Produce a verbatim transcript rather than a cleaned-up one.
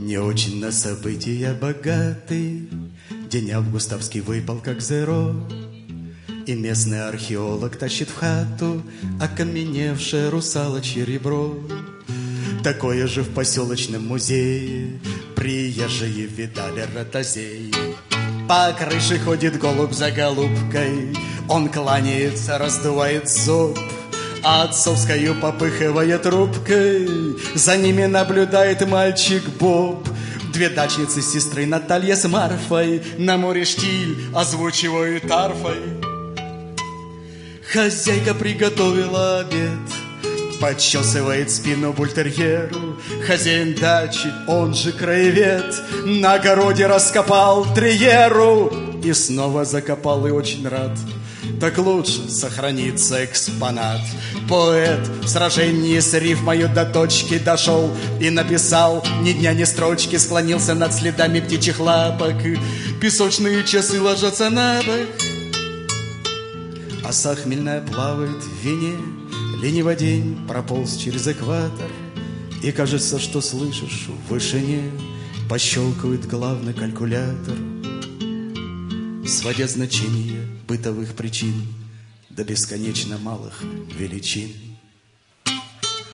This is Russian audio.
Не очень на события богатый, день августовский выпал как зеро, и местный археолог тащит в хату окаменевшее русалочье ребро. Такое же в поселочном музее приезжие видали ротозеи. По крыше ходит голубь за голубкой, он кланяется, раздувает зуб, а отцовскою попыхивая трубкой за ними наблюдает мальчик Боб. Две дачницы сестры Наталья с Марфой на море штиль озвучивают арфой. Хозяйка приготовила обед, подчесывает спину бультерьеру. Хозяин дачи, он же краевед, на огороде раскопал триеру и снова закопал, и очень рад. Так лучше сохранится экспонат. Поэт в сражении с рифмою до точки дошел и написал ни дня, ни строчки. Склонился над следами птичьих лапок, песочные часы ложатся на бок. Оса хмельная плавает в вине, ленивый день прополз через экватор, и кажется, что слышишь в вышине пощелкивает главный калькулятор, сводя значения бытовых причин до бесконечно малых величин.